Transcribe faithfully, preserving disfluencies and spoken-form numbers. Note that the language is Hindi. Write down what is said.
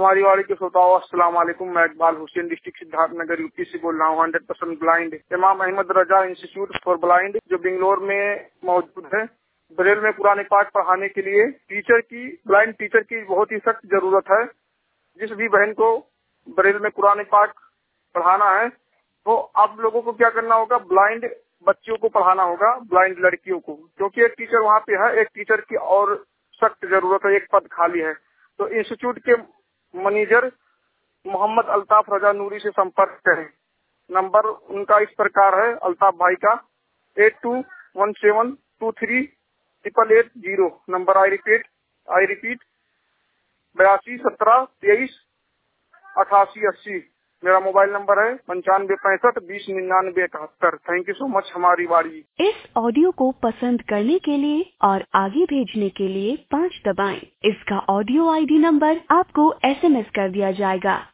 हमारी वाड़ी के श्रोताओं, अस्सलाम वालेकुम। मैं इकबाल हुसैन डिस्ट्रिक्ट सिद्धार्थनगर यूपी से बोल रहा हूँ। Hundred percent blind Imam Ahmad Raza institute for blind जो बेंगलोर में मौजूद है। ब्रेल में कुरान पाक पढ़ाने के लिए टीचर की ब्लाइंड टीचर की बहुत ही सख्त जरूरत है। जिस भी बहन को ब्रेल में कुरान पाक पढ़ाना है तो आप लोगों को क्या करना होगा, ब्लाइंड बच्चियों को पढ़ाना होगा, ब्लाइंड लड़कियों को, क्योंकि एक टीचर वहाँ पे है, एक टीचर की और सख्त जरूरत है, एक पद खाली है। तो इंस्टीट्यूट के मैनेजर मोहम्मद अल्ताफ रजा नूरी से संपर्क करें। नंबर उनका इस प्रकार है, अल्ताफ भाई का eight two one seven two three triple eight zero. Number I repeat I repeat बयासी सत्रह तेईस अठासी अस्सी। मेरा मोबाइल नंबर है पंचानवे पैंसठ बीस निन्यानवे इकहत्तर। Thank you so much. हमारी बारी। इस ऑडियो को पसंद करने के लिए और आगे भेजने के लिए पाँच दबाएं। इसका ऑडियो आईडी नंबर आपको एसएमएस कर दिया जाएगा।